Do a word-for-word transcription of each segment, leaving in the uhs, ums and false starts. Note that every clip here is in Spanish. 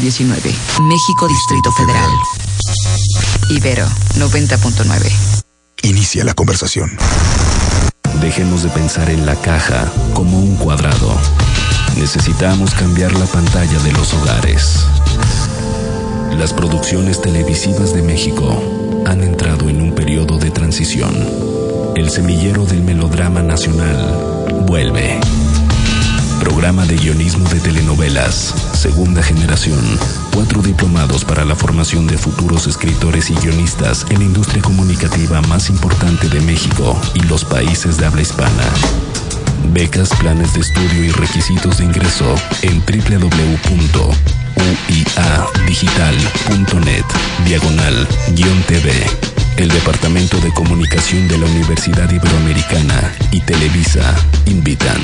diecinueve. México, Distrito Federal. Ibero noventa punto nueve. Inicia la conversación. Dejemos de pensar en la caja como un cuadrado. Necesitamos cambiar la pantalla de los hogares. Las producciones televisivas de México han entrado en un periodo de transición. El semillero del melodrama nacional vuelve. Programa de guionismo de telenovelas, segunda generación. Cuatro diplomados para la formación de futuros escritores y guionistas en la industria comunicativa más importante de México y los países de habla hispana. Becas, planes de estudio y requisitos de ingreso en doble u doble u doble u punto u i a digital punto net diagonal guión T V. El Departamento de Comunicación de la Universidad Iberoamericana y Televisa invitan.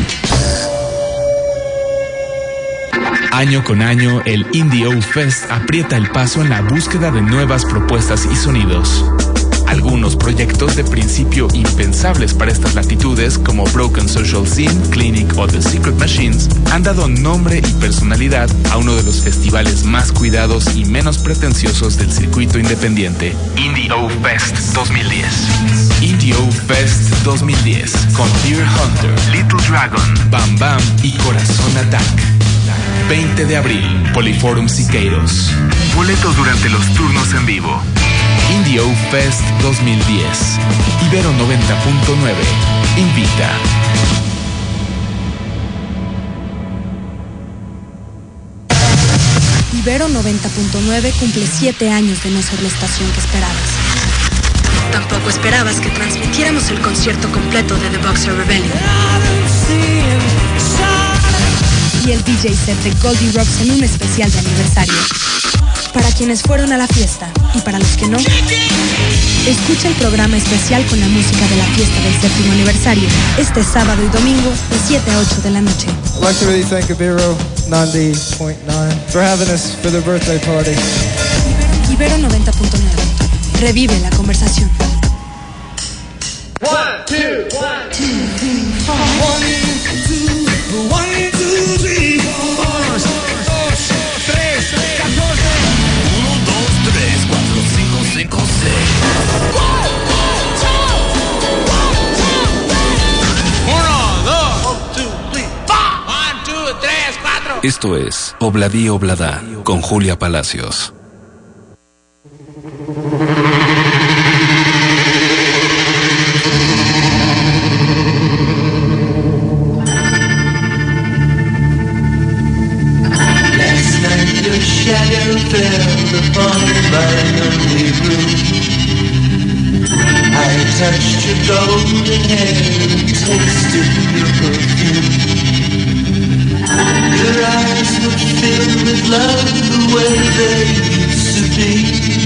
Año con año, el Indie O Fest aprieta el paso en la búsqueda de nuevas propuestas y sonidos. Algunos proyectos de principio impensables para estas latitudes, como Broken Social Scene, Clinic o The Secret Machines, han dado nombre y personalidad a uno de los festivales más cuidados y menos pretenciosos del circuito independiente, Indie O Fest dos mil diez. Indie O Fest dos mil diez, con Deer Hunter, Little Dragon, Bam Bam y Corazón Attack. veinte de abril, Poliforum Siqueiros. Boletos durante los turnos en vivo. Indie O Fest dos mil diez. Ibero noventa punto nueve. Invita. Ibero noventa punto nueve cumple siete años de no ser la estación que esperabas. Tampoco esperabas que transmitiéramos el concierto completo de The Boxer Rebellion. Y el D J set de Goldie Rocks en un especial de aniversario. Para quienes fueron a la fiesta y para los que no, escucha el programa especial con la música de la fiesta del séptimo aniversario este sábado y domingo de siete a ocho de la noche. I'd like to really thank Ibero noventa punto nueve for having us for their birthday party. Ibero noventa punto nueve. Revive la conversación. One, two, one, two, three, four. One, two, one, two, three, four. Dos, tres, catorce. Uno, dos, tres, cuatro, cinco, cinco, seis. One, two, three, four. One, two, tres, cuatro. Esto es Obladí Oblada con Julia Palacios. Shadow fell upon my lonely room. I touched your golden hair and tasted your perfume. Your eyes were filled with love the way they used to be.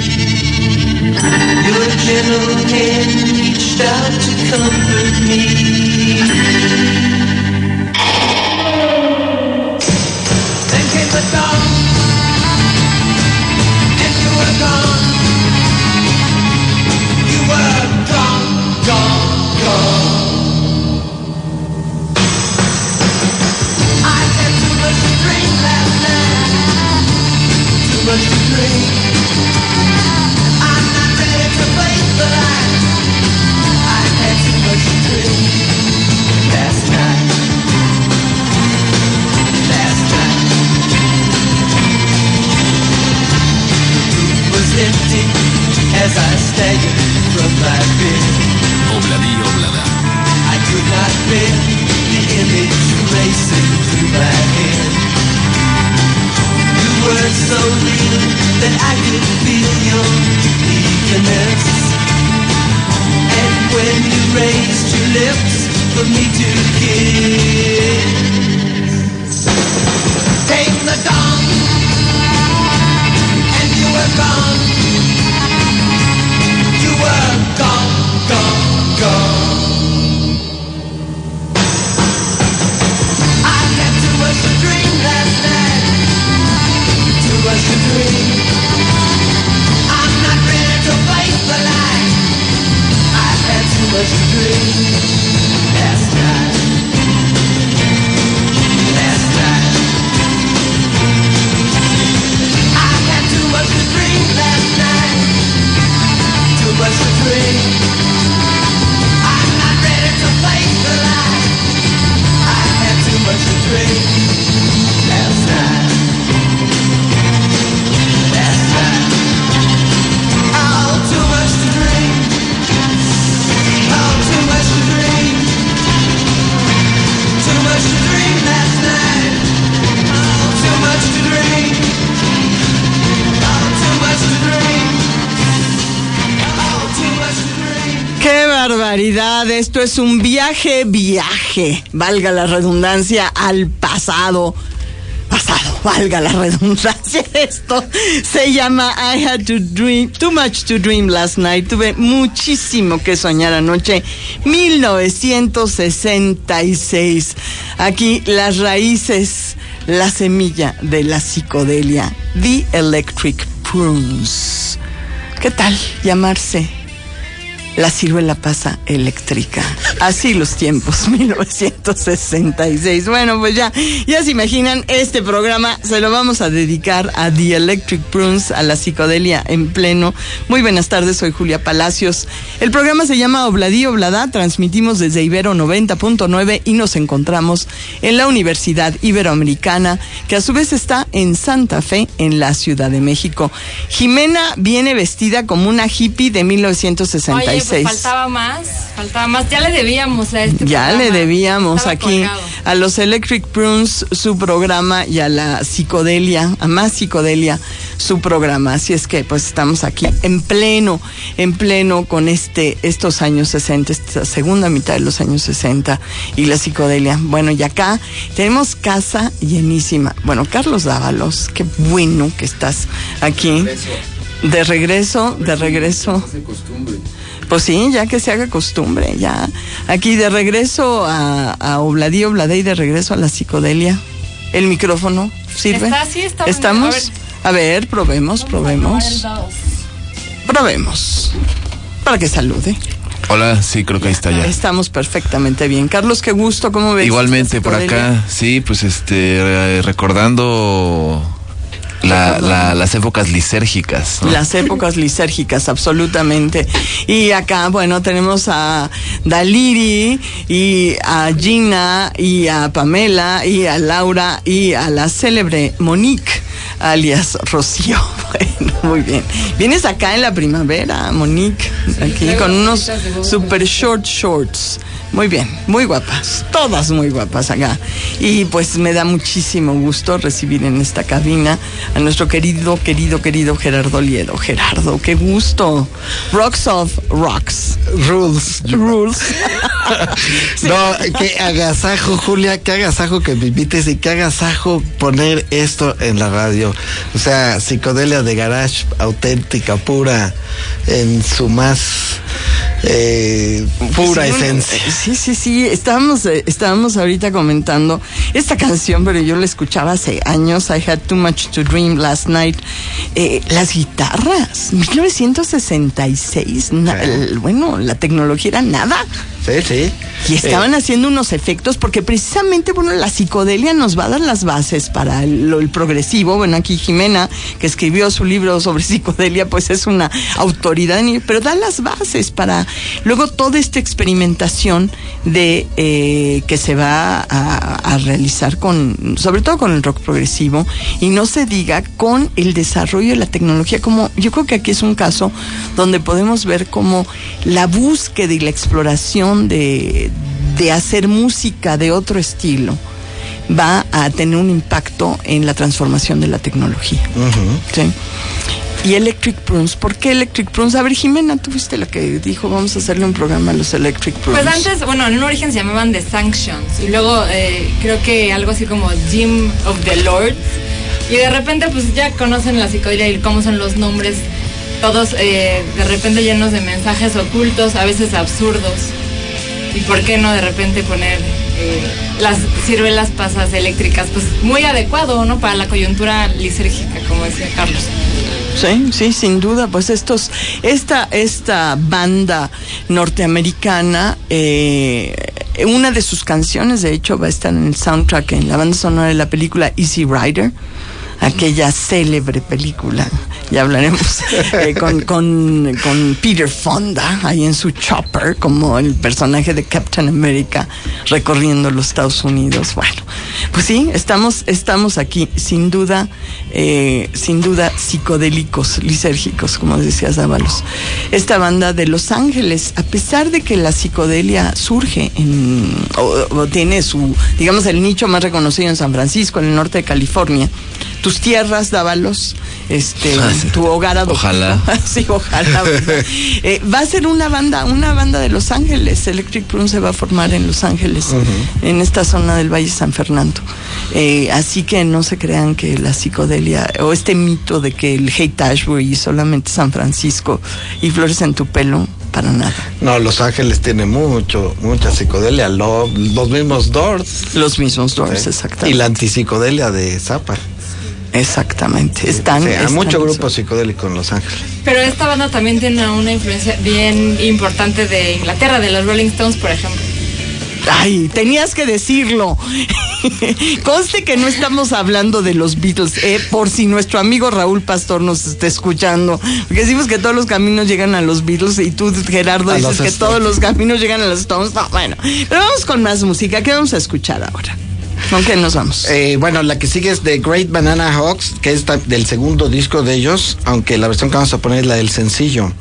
Your gentle hand reached out to comfort me. Then came the dawn. Gone. You were gone, gone, gone. I had too much to drink last night. Too much to drink. I'm not ready to face the light. I had too much to drink last night. Last night. Empty as I staggered from my bed. Obladí Oblada. I could not bear the image racing through my head. You were so real that I could feel your eagerness. And when you raised your lips for me to kiss, came the dawn, and you were gone. You were gone, gone, gone. I had too much to drink last night. Too much to drink. I'm not ready to face the light. I had too much to drink last night. Last night. barbaridad! Esto es un viaje, viaje, valga la redundancia, al pasado. Pasado, valga la redundancia. Esto se llama I Had to Dream, Too Much to Dream Last Night. Tuve muchísimo que soñar anoche. mil novecientos sesenta y seis. Aquí las raíces, la semilla de la psicodelia. The Electric Prunes. ¿Qué tal llamarse? La ciruela pasa eléctrica. Así los tiempos, mil novecientos sesenta y seis. Bueno, pues ya, ya se imaginan, este programa se lo vamos a dedicar a The Electric Prunes, a la psicodelia en pleno. Muy buenas tardes, soy Julia Palacios. El programa se llama Obladí Oblada, transmitimos desde Ibero noventa punto nueve y nos encontramos en la Universidad Iberoamericana, que a su vez está en Santa Fe, en la Ciudad de México. Jimena viene vestida como una hippie de mil novecientos sesenta y seis. Oye, pues faltaba más, faltaba más. Ya le debíamos a este Ya programa. le debíamos Estaba aquí colgado. a los Electric Prunes su programa y a la psicodelia, a más psicodelia su programa. Así es que pues estamos aquí en pleno, en pleno con este estos años sesenta, esta segunda mitad de los años sesenta y la psicodelia. Bueno, y acá tenemos casa llenísima. Bueno, Carlos Dávalos, qué bueno que estás aquí. De regreso, de regreso. Pues sí, ya que se haga costumbre, ya. Aquí de regreso a, a Obladí Oblada y de regreso a la psicodelia. ¿El micrófono sirve? Está, sí, está. ¿Estamos? A ver, a ver probemos, probemos. vamos a probar el dos. Probemos. Para que salude. Hola, sí, creo que ahí está ya. Estamos perfectamente bien. Carlos, qué gusto, ¿cómo ves? Igualmente por acá, sí, pues este, eh, recordando... La, la, las épocas lisérgicas, ¿no? Las épocas lisérgicas, absolutamente. Y acá, bueno, tenemos a Daliri y a Gina y a Pamela y a Laura y a la célebre Monique, alias Rocío. Bueno, muy bien. Vienes acá en la primavera, Monique, aquí con unos super short shorts. Muy bien, muy guapas, todas muy guapas acá. Y pues me da muchísimo gusto recibir en esta cabina a nuestro querido, querido, querido Gerardo Liedo. Gerardo, qué gusto. Rocks of Rocks. Rules. Rules. Sí. No, qué agasajo, Julia, qué agasajo que me invites y qué agasajo poner esto en la radio. O sea, psicodelia de garage, auténtica, pura, en su más eh, pura sí, esencia. Sí, sí, sí, estábamos, eh, estábamos ahorita comentando esta canción, pero yo la escuchaba hace años, I Had Too Much to Dream Last Night. Eh, las guitarras, mil novecientos sesenta y seis, na, sí. el, bueno, la tecnología era nada. Sí, sí. Y estaban eh. haciendo unos efectos, porque precisamente, bueno, la psicodelia nos va a dar las bases para el, el progresivo. Bueno, aquí Jimena, que escribió su libro sobre psicodelia, pues es una autoridad, en, pero da las bases para luego toda esta experimentación de eh, que se va a, a realizar con, sobre todo con el rock progresivo, y no se diga con el desarrollo de la tecnología. Como yo creo que aquí es un caso donde podemos ver como la búsqueda y la exploración de, de hacer música de otro estilo va a tener un impacto en la transformación de la tecnología. Uh-huh. ¿Sí? Y Electric Prunes, ¿por qué Electric Prunes? A ver, Jimena, tú fuiste la que dijo, vamos a hacerle un programa a los Electric Prunes. Pues antes, bueno, en un origen se llamaban The Sanctions, y luego eh, creo que algo así como Gym of the Lords, y de repente pues ya conocen la psicodelia y cómo son los nombres, todos eh, de repente llenos de mensajes ocultos, a veces absurdos. Y por qué no de repente poner eh, las ciruelas pasas eléctricas, pues muy adecuado, ¿no? Para la coyuntura lisérgica, como decía Carlos. Sí, sí, sin duda, pues estos, esta, esta banda norteamericana, eh, una de sus canciones, de hecho, va a estar en el soundtrack, en la banda sonora de la película Easy Rider, aquella célebre película. Ya hablaremos eh, con, con, con Peter Fonda ahí en su chopper como el personaje de Captain America recorriendo los Estados Unidos. Bueno, pues sí, estamos, estamos aquí sin duda, eh, sin duda psicodélicos, lisérgicos, como decías, Dávalos. Esta banda de Los Ángeles, a pesar de que la psicodelia surge en, o, o tiene su, digamos, el nicho más reconocido en San Francisco, en el norte de California, tus tierras, Dávalos, este ah, sí. tu hogar adoptivo. Ojalá. Sí, ojalá. eh, va a ser una banda, una banda de Los Ángeles. Electric Prune se va a formar en Los Ángeles, uh-huh. en esta zona del Valle San Fernando. Eh, así que no se crean que la psicodelia, o este mito de que el Haight-Ashbury solamente San Francisco y Flores en tu pelo, para nada. No, Los Ángeles tiene mucho, mucha psicodelia. Lo, los mismos Doors. Los mismos Doors, ¿sí? Exactamente. Y la antipsicodelia de Zappa. Exactamente. Están, sí, hay están mucho eso. grupo psicodélico en Los Ángeles. Pero esta banda también tiene una influencia bien importante de Inglaterra, de los Rolling Stones, por ejemplo. Ay, tenías que decirlo. Conste que no estamos hablando de los Beatles, eh, por si nuestro amigo Raúl Pastor nos está escuchando. Porque decimos que todos los caminos llegan a los Beatles y tú, Gerardo, a dices que Stones. Todos los caminos llegan a los Stones. No, bueno, pero vamos con más música. ¿Qué vamos a escuchar ahora? ¿Con qué nos vamos? Eh, bueno, la que sigue es The Great Banana Hawks, que es del segundo disco de ellos, aunque la versión que vamos a poner es la del sencillo.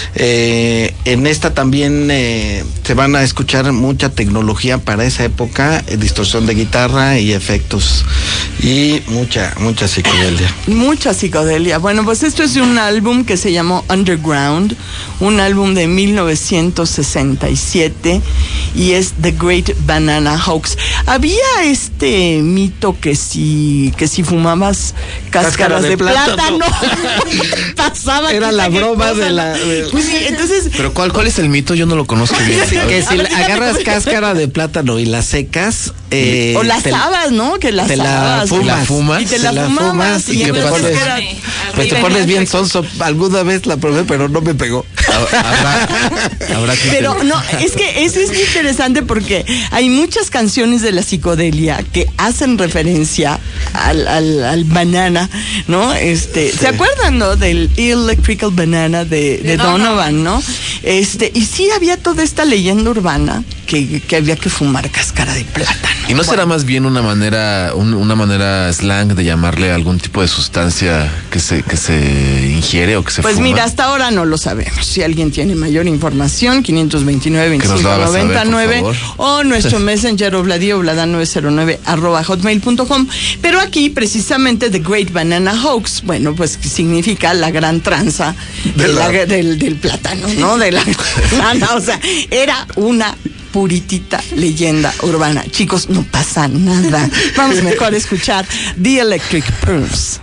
Eh, en esta también eh, se van a escuchar mucha tecnología para esa época, eh, distorsión de guitarra y efectos, y mucha, mucha psicodelia. Mucha psicodelia. Bueno, pues esto es de un álbum que se llamó Underground, un álbum de mil novecientos sesenta y siete, y es The Great Banana Hawks. Había este Este mito que si que si fumabas cáscaras, cáscaras de, de plátano, plátano pasaba. Era la broma de la. De... Pues sí, entonces. Pero cuál cuál es el mito, yo no lo conozco bien. Sí, que si ver, agarras cáscara de plátano y la secas, eh, o la asabas, ¿no? Que la te asabas, la fumas, la fumas, y te la, te la fumabas, fumas y, y que te pones, era, pues te pones bien sonso. Alguna vez la probé, pero no me pegó. Habrá, habrá que pero tener. No, es que eso es interesante porque hay muchas canciones de la psicodelia que hacen referencia al, al, al banana, ¿no? Este, sí. ¿Se acuerdan, no? Del Electrical Banana de, de, de Donovan, Donovan, ¿no? Este, y sí había toda esta leyenda urbana que, que había que fumar cáscara de plátano. ¿Y no será bueno. más bien una manera, un, una manera slang de llamarle algún tipo de sustancia que se, que se ingiere o que se pues fuma? Pues mira, hasta ahora no lo sabemos. Si alguien tiene mayor información, quinientos veintinueve, veinticinco noventa y nueve o nuestro messenger obladio oblada nueve cero nueve arroba hotmail punto com. Pero aquí precisamente The Great Banana Hawks, bueno, pues significa la gran tranza de la, del, del plátano, ¿no? De la plana, o sea, era una puritita leyenda urbana. Chicos, no pasa nada. Vamos mejor a escuchar The Electric Prunes.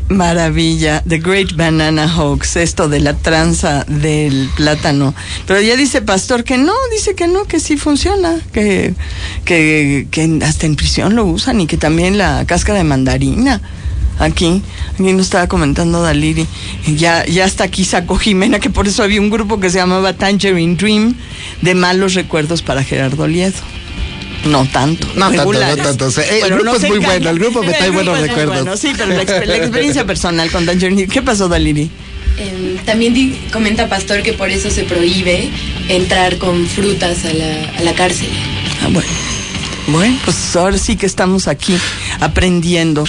maravilla, The Great Banana Hoax, esto de la tranza del plátano. Pero ya dice Pastor que no, dice que no, que sí funciona, que, que, que hasta en prisión lo usan y que también la cáscara de mandarina. Aquí, aquí nos estaba comentando Daliri, ya, ya hasta aquí sacó Jimena que por eso había un grupo que se llamaba Tangerine Dream, de malos recuerdos para Gerardo Liedo. No tanto, no regulares. tanto, no tanto. El bueno, grupo no es muy bueno, el grupo me trae buenos recuerdos. Bueno, sí, pero la, exper la experiencia personal con Tangerine. ¿Qué pasó, Daliri? Eh, también di, comenta Pastor que por eso se prohíbe entrar con frutas a la, a la cárcel. Ah, bueno. Bueno, pues ahora sí que estamos aquí aprendiendo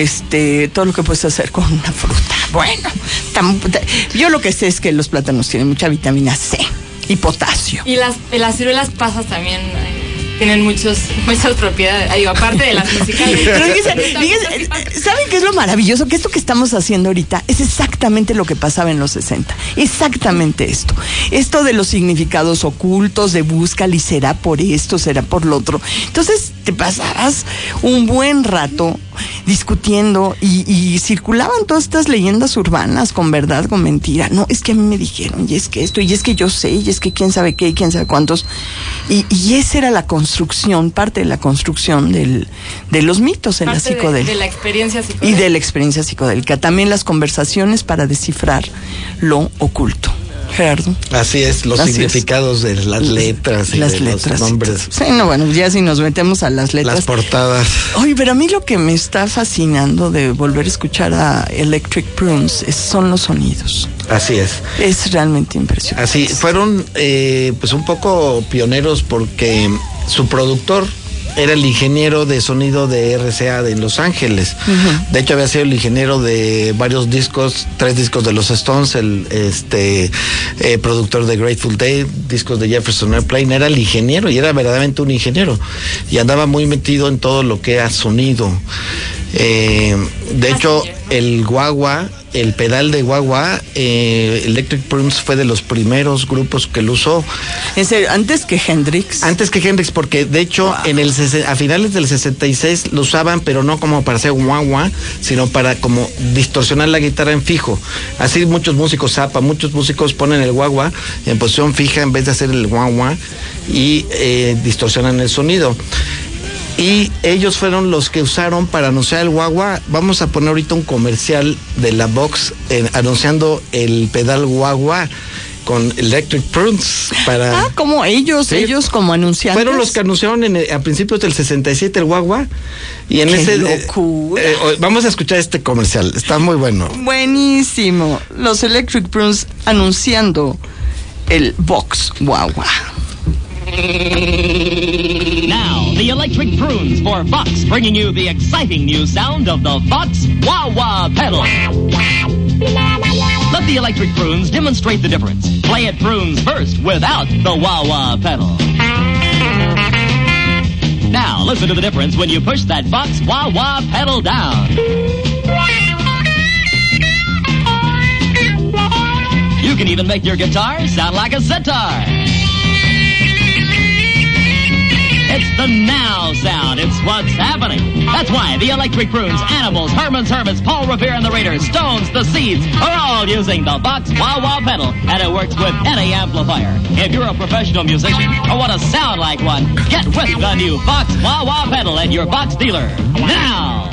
este todo lo que puedes hacer con una fruta. Bueno, tam, yo lo que sé es que los plátanos tienen mucha vitamina C y potasio. Y las, las ciruelas pasas también tienen muchos, muchas propiedades, digo, aparte de las musicales. Pero fíjense, fíjense, ¿saben qué es lo maravilloso? Que esto que estamos haciendo ahorita es exactamente lo que pasaba en los sesenta. Exactamente esto. Esto de los significados ocultos, de búscala y será por esto, será por lo otro. Entonces te pasabas un buen rato discutiendo y, y circulaban todas estas leyendas urbanas con verdad, con mentira. No, es que a mí me dijeron, y es que esto, y es que yo sé, y es que quién sabe qué, y quién sabe cuántos. Y, y esa era la construcción, parte de la construcción del, de los mitos en parte la psicodélica. De, de la experiencia psicodélica. Y de la experiencia psicodélica. También las conversaciones para descifrar lo oculto. Gerardo. Así es, los Así significados es. de las letras y las de letras, los nombres. Sí, no, bueno, ya si nos metemos a las letras. Las portadas. Oye, pero a mí lo que me está fascinando de volver a escuchar a Electric Prunes es, son los sonidos. Así es. Es realmente impresionante. Así, fueron eh, pues un poco pioneros porque su productor era el ingeniero de sonido de R C A de Los Ángeles. Uh-huh. De hecho, había sido el ingeniero de varios discos, tres discos de los Stones, el este eh, productor de Grateful Dead, discos de Jefferson Airplane. Era el ingeniero y era verdaderamente un ingeniero. Y andaba muy metido en todo lo que era sonido. Eh, de hecho, el guagua, el pedal de guagua, eh, Electric Prunes fue de los primeros grupos que lo usó. ¿En serio? ¿Antes que Hendrix? Antes que Hendrix, porque de hecho wow. en el a finales del sesenta y seis lo usaban, pero no como para hacer guagua, sino para como distorsionar la guitarra en fijo. Así muchos músicos, Zappa, muchos músicos ponen el guagua en posición fija en vez de hacer el guagua y eh, distorsionan el sonido. Y ellos fueron los que usaron para anunciar el guagua. Vamos a poner ahorita un comercial de la Vox eh, anunciando el pedal guagua con Electric Prunes para... Ah, como ellos, ¿sí? Ellos como anunciantes. Fueron los que anunciaron en, a principios del sesenta y siete el guagua. Y en ¡qué ese... locura! Eh, eh, vamos a escuchar este comercial, está muy bueno. Buenísimo. Los Electric Prunes anunciando el Vox guagua. Now, the Electric Prunes for Vox, bringing you the exciting new sound of the Vox Wah-Wah pedal. Let the Electric Prunes demonstrate the difference. Play it prunes first without the Wah-Wah pedal. Now, listen to the difference when you push that Vox Wah-Wah pedal down. You can even make your guitar sound like a sitar. It's the now sound. It's what's happening. That's why the Electric Prunes, Animals, Herman's Hermits, Paul Revere and the Raiders, Stones, the Seeds are all using the Vox Wah-Wah pedal, and it works with any amplifier. If you're a professional musician or want to sound like one, get with the new Vox Wah-Wah pedal at your Vox dealer now.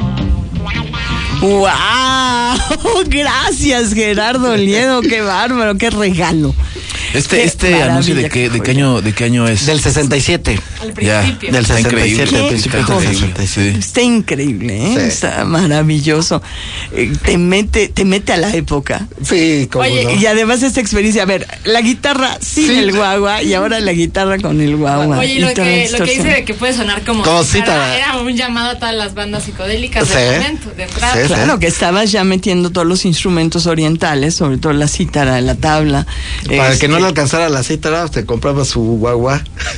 ¡Wow! Gracias, Gerardo Liedo. ¡Qué bárbaro! ¡Qué regalo! Este, qué este anuncio de qué, de qué año, de qué año es? Del sesenta y siete. Al principio. Ya, del sesenta y siete, al principio del sesenta y siete. Sí. Está increíble, ¿eh? Sí. Está maravilloso. Eh, te mete, te mete a la época. Sí, como Oye, no. Y además esta experiencia, a ver, la guitarra sin sí. el guagua y ahora la guitarra con el guagua. Oye, y lo, que, lo que dice de que puede sonar como, como si era, era un llamado a todas las bandas psicodélicas sí. del momento, de entrada. Sí, claro, sí. que estabas ya metiendo todos los instrumentos orientales, sobre todo la cítara, la tabla. Para este, que no le alcanzara la cita, ¿no? Te compraba su guagua.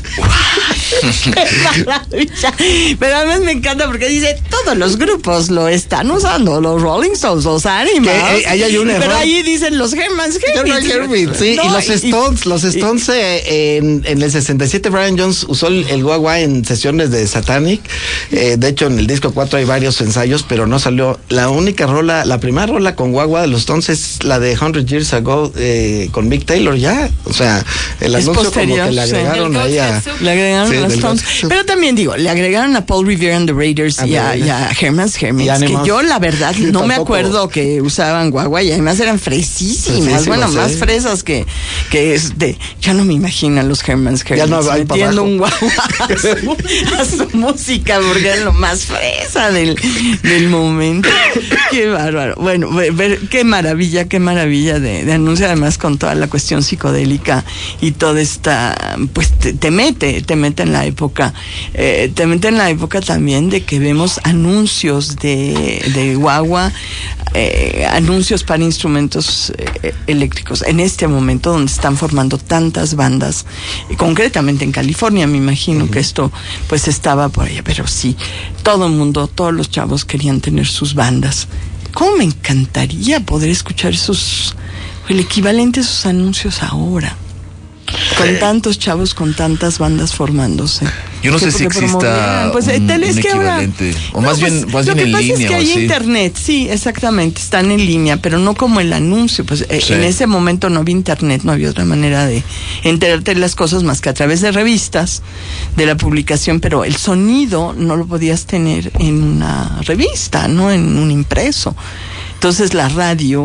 ¡Qué maravilla! Pero además me encanta porque dice, todos los grupos lo están usando, los Rolling Stones, los Animals. Que, eh, ahí hay un error. Pero ahí dicen los Hermans Hermits. Sí, no, y los Stones, y, los Stones y, eh, en, en el sesenta y siete Brian Jones usó el, el guagua en sesiones de Satanic. Eh, de hecho, en el disco cuatro hay varios ensayos, pero no salió. La única rola, la primera rola con guagua de los Stones es la de Hundred Years Ago eh, con Mick Taylor, ya. O sea, el es anuncio posterior, como que le agregaron sí. ahí a... Le agregaron sí, los Stones. Pero también digo, le agregaron a Paul Revere and the Raiders y a, y a Herman's Hermits, que yo la verdad no tampoco. me acuerdo que usaban guagua y además eran fresísimas, fresísimas bueno, sí. más fresas que, que es de, ya no me imagino a los Herman's Hermits no metiendo un guagua a su, a su música porque es lo más fresa del, del momento. Qué bárbaro. Bueno, ver, qué maravilla, qué maravilla de, de anuncio, además con toda la cuestión psicodélica y toda esta, pues te, te mete, te mete en la época, eh, te mete en la época también de que vemos anuncios de, de guagua, eh, anuncios para instrumentos eh, eléctricos, en este momento donde están formando tantas bandas, eh, concretamente en California, me imagino uh-huh. que esto pues estaba por allá, pero sí, todo el mundo, todos los chavos querían tener sus bandas. ¿Cómo me encantaría poder escuchar esos, el equivalente a esos anuncios ahora? Con tantos chavos, con tantas bandas formándose. Yo no sé si exista pues, un, tal es un que equivalente. Ahora, o más no, bien, pues, más bien en línea. Lo que pasa es que hay sí. internet, sí, exactamente, están en línea, pero no como el anuncio. Pues sí. En ese momento no había internet, no había otra manera de enterarte de las cosas más que a través de revistas, de la publicación, pero el sonido no lo podías tener en una revista, no en un impreso. Entonces la radio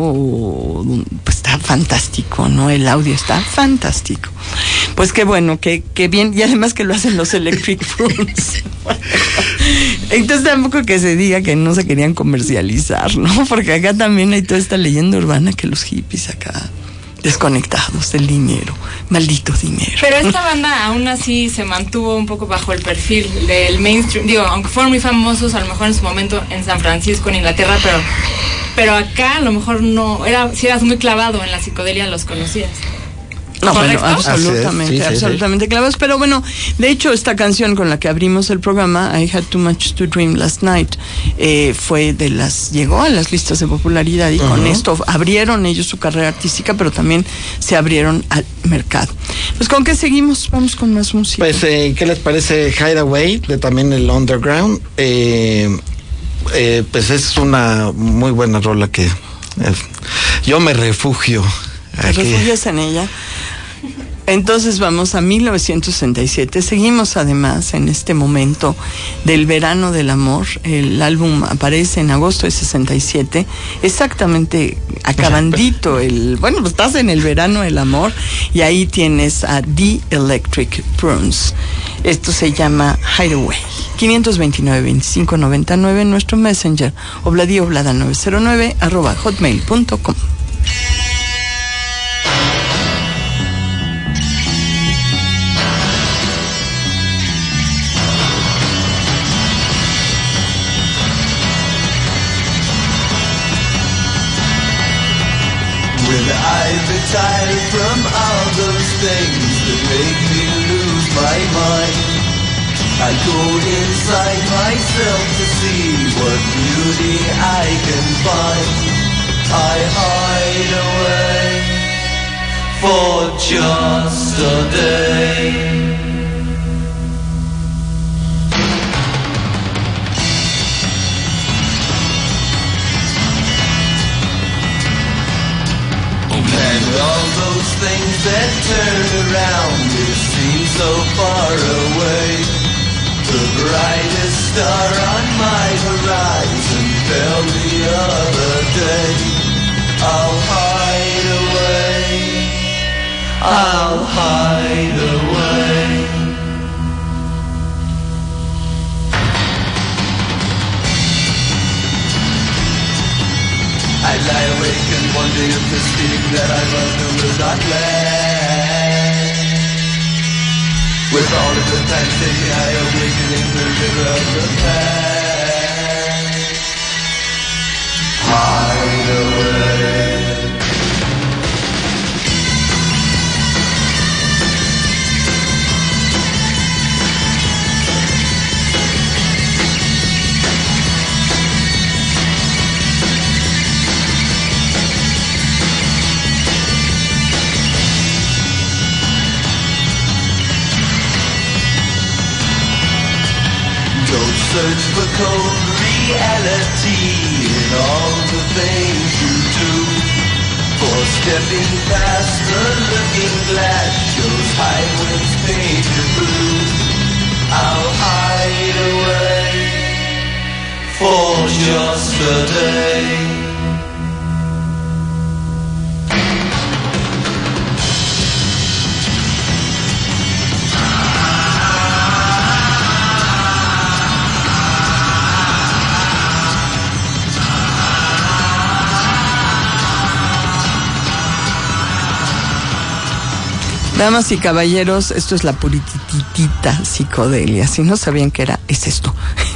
pues está fantástico, ¿no? El audio está fantástico. Pues qué bueno, qué, qué bien, y además que lo hacen los Electric Rooms. Entonces tampoco que se diga que no se querían comercializar, ¿no? Porque acá también hay toda esta leyenda urbana que los hippies acá desconectados del dinero, maldito dinero. Pero esta banda aún así se mantuvo un poco bajo el perfil del mainstream, digo, aunque fueron muy famosos a lo mejor en su momento en San Francisco, en Inglaterra, pero pero acá a lo mejor no, era, si eras muy clavado en la psicodelia los conocías. No, bueno, absolutamente, sí, sí, absolutamente sí. clavados. Pero bueno, de hecho, esta canción con la que abrimos el programa, I Had Too Much to Dream Last Night, eh, fue de las, llegó a las listas de popularidad y uh-huh. con esto abrieron ellos su carrera artística, pero también se abrieron al mercado. Pues con qué seguimos, vamos con más música. Pues, eh, ¿qué les parece Hideaway, de también el Underground? Eh, eh, pues es una muy buena rola que eh, yo me refugio. ¿Te aquí. refugias en ella? Entonces vamos a mil novecientos sesenta y siete. Seguimos además en este momento del verano del amor. El álbum aparece en agosto de sesenta y siete, exactamente acabandito el, bueno, pues estás en el verano del amor y ahí tienes a The Electric Prunes. Esto se llama Hideaway. quinientos veintinueve, veinticinco noventa y nueve en nuestro Messenger, obladioblada nueve cero nueve arroba hotmail punto com. When I retire from all those things that make me lose my mind, I go inside myself to see what beauty I can find. I hide away for just a day. And all those things that turn around, it seems so far away. The brightest star on my horizon fell the other day. I'll hide away, I'll hide away. I lie awake and wonder if the steam that I love will not last. With all of the time taken, I awaken in the river of the past. Hide away. typical reality in all the things you do. For stepping past the looking glass shows highways painted blue. I'll hide away for just a day. Damas y caballeros, esto es la purititita psicodelia. Si no sabían qué era, es esto.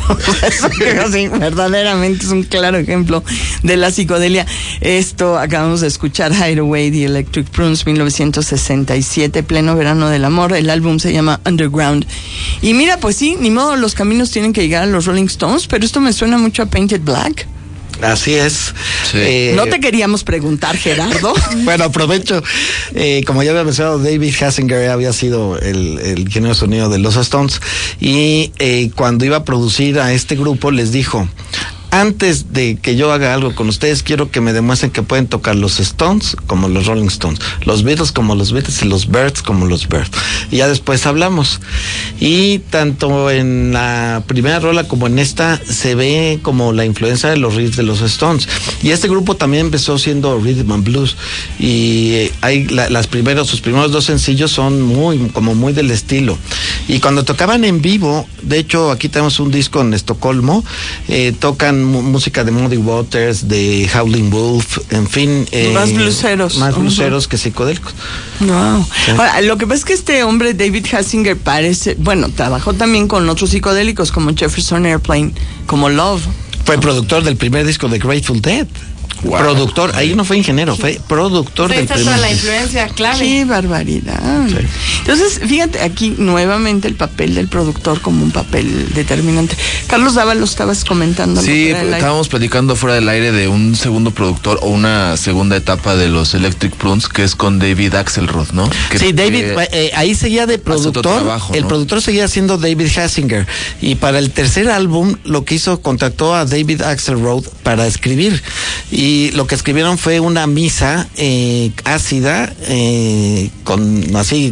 Sí, verdaderamente es un claro ejemplo de la psicodelia. Esto acabamos de escuchar, Hideaway, The Electric Prunes, mil novecientos sesenta y siete, pleno verano del amor. El álbum se llama Underground. Y mira, pues sí, ni modo, los caminos tienen que llegar a los Rolling Stones, pero esto me suena mucho a Painted Black. Así es. Sí. Eh, no te queríamos preguntar, Gerardo. Bueno, aprovecho. Eh, como ya había mencionado, David Hassinger había sido el, el ingeniero de sonido de los Stones. Y eh, cuando iba a producir a este grupo, les dijo: antes de que yo haga algo con ustedes, quiero que me demuestren que pueden tocar los Stones como los Rolling Stones, los Beatles como los Beatles y los Byrds como los Byrds. Y ya después hablamos. Y tanto en la primera rola como en esta se ve como la influencia de los riffs de los Stones. Y este grupo también empezó siendo rhythm and blues. Y hay la, las primeros, sus primeros dos sencillos son muy, como muy del estilo. Y cuando tocaban en vivo, de hecho aquí tenemos un disco en Estocolmo, eh, tocan música de Muddy Waters, de Howlin' Wolf, en fin. Eh, más bluseros. Más bluseros uh-huh. que psicodélicos. Wow. Sí. Ahora, lo que pasa es que este hombre, David Hassinger, parece, bueno, trabajó también con otros psicodélicos como Jefferson Airplane, como Love. Fue productor del primer disco de Grateful Dead. Wow. Productor, ahí no fue ingeniero, fue productor sí, del primer toda la disco. influencia clave. Qué barbaridad. Sí. Entonces, fíjate aquí nuevamente el papel del productor como un papel determinante. Carlos Dávalos, estabas comentando. Sí, estábamos platicando fuera del aire de un segundo productor o una segunda etapa de los Electric Prunes, que es con David Axelrod, ¿no? Que, sí, David, eh, ahí seguía de productor. Trabajo, el ¿no? productor seguía siendo David Hassinger. Y para el tercer álbum, lo que hizo, contactó a David Axelrod para escribir. Y Y lo que escribieron fue una misa eh, ácida, eh, con así,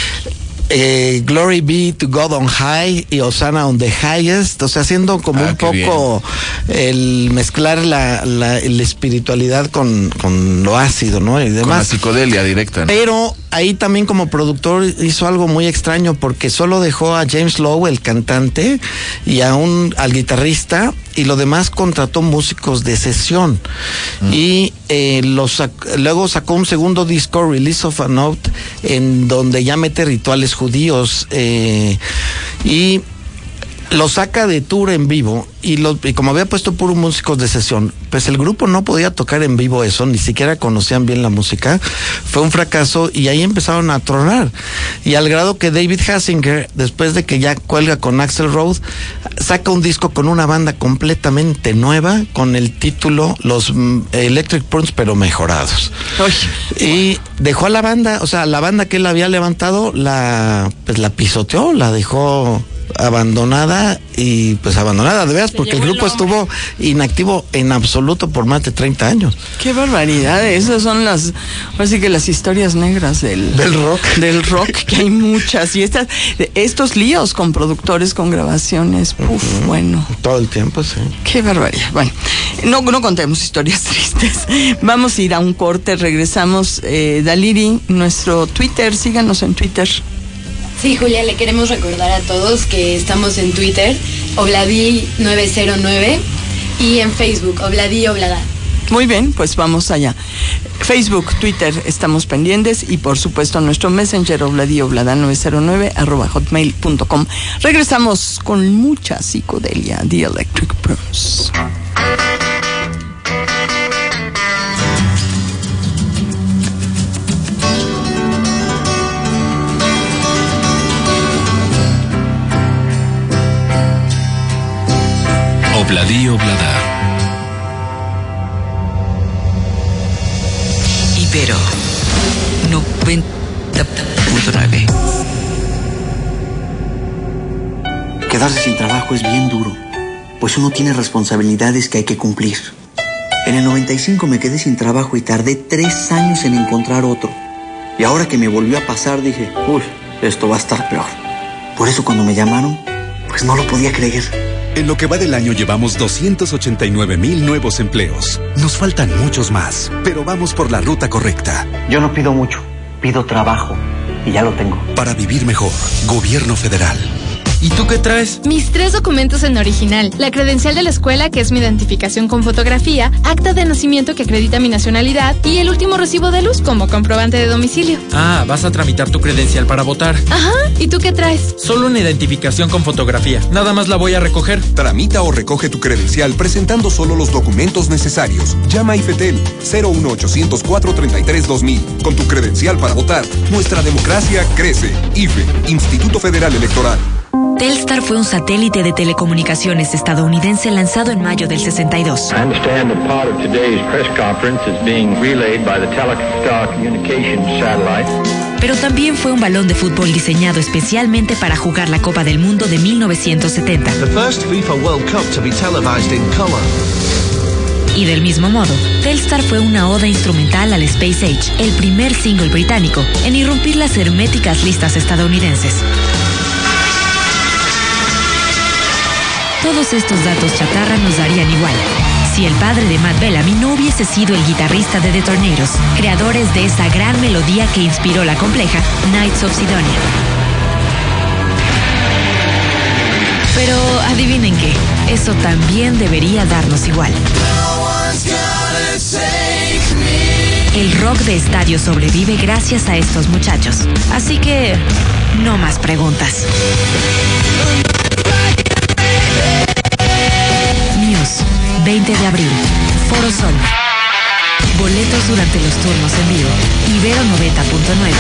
eh, Glory be to God on high y Hosanna on the highest, o sea, haciendo como ah, un poco bien. el mezclar la, la, la espiritualidad con, con lo ácido, ¿no? Y demás. Con la psicodelia directa, ¿no? Pero ahí también como productor hizo algo muy extraño, porque solo dejó a James Lowe, el cantante, y a un, al guitarrista, y lo demás contrató músicos de sesión. Mm. Y eh, los sac- luego sacó un segundo disco, Release of a Note, en donde ya mete rituales judíos, eh, y lo saca de tour en vivo, y, lo, y como había puesto puros músicos de sesión, pues el grupo no podía tocar en vivo eso, ni siquiera conocían bien la música, fue un fracaso, y ahí empezaron a tronar, y al grado que David Hassinger, después de que ya cuelga con Axelrod, saca un disco con una banda completamente nueva, con el título Los Electric Prunes, pero mejorados. Uy. Y dejó a la banda, o sea, la banda que él había levantado, la, pues la pisoteó, la dejó abandonada, y pues abandonada de veras, porque el grupo el estuvo inactivo en absoluto por más de treinta años. Qué barbaridad, esas son las, así que las historias negras del, del rock, del rock, que hay muchas, y estas, estos líos con productores, con grabaciones, uf, uh-huh. bueno. Todo el tiempo, sí. Qué barbaridad. Bueno, no, no contemos historias tristes. Vamos a ir a un corte, regresamos. eh, Daliri, nuestro Twitter, síganos en Twitter. Sí, Julia, le queremos recordar a todos que estamos en Twitter, Obladi nueve cero nueve, y en Facebook, Obladi Oblada. Muy bien, pues vamos allá. Facebook, Twitter, estamos pendientes, y por supuesto nuestro Messenger, Obladi Oblada nueve cero nueve arroba hotmail punto com. Regresamos con mucha psicodelia, The Electric Prunes. Obladi Oblada. Ibero noventa punto nueve. Quedarse sin trabajo es bien duro. pues uno tiene responsabilidades que hay que cumplir. En el noventa y cinco me quedé sin trabajo y tardé tres años en encontrar otro. Y ahora que me volvió a pasar dije, uy, esto va a estar peor. Por eso cuando me llamaron, pues no lo podía creer. En lo que va del año llevamos doscientos ochenta y nueve mil nuevos empleos. Nos faltan muchos más, pero vamos por la ruta correcta. Yo no pido mucho, pido trabajo. Y ya lo tengo. Para vivir mejor, Gobierno Federal. ¿Y tú qué traes? Mis tres documentos en original. La credencial de la escuela, que es mi identificación con fotografía, acta de nacimiento que acredita mi nacionalidad y el último recibo de luz como comprobante de domicilio. Ah, vas a tramitar tu credencial para votar. Ajá, ¿y tú qué traes? Solo una identificación con fotografía. Nada más la voy a recoger. Tramita o recoge tu credencial presentando solo los documentos necesarios. Llama a IFETEL cero uno ochocientos cuatro treinta y tres dos mil. Con tu credencial para votar, nuestra democracia crece. I F E, Instituto Federal Electoral. Telstar fue un satélite de telecomunicaciones estadounidense lanzado en mayo del sesenta y dos. I understand that part of today's press conference is being relayed by the Telstar Communications satellite. Pero también fue un balón de fútbol diseñado especialmente para jugar la Copa del Mundo de mil novecientos setenta. The first FIFA World Cup to be televised in color. Y del mismo modo, Telstar fue una oda instrumental al Space Age, el primer single británico en irrumpir las herméticas listas estadounidenses. Todos estos datos chatarra nos darían igual si el padre de Matt Bellamy no hubiese sido el guitarrista de The Tornadoes, creadores de esa gran melodía que inspiró la compleja Knights of Sidonia. Pero adivinen qué, eso también debería darnos igual. El rock de estadio sobrevive gracias a estos muchachos. Así que, no más preguntas. Muse, veinte de abril, Foro Sol. Boletos durante los turnos en vivo. Ibero noventa punto nueve.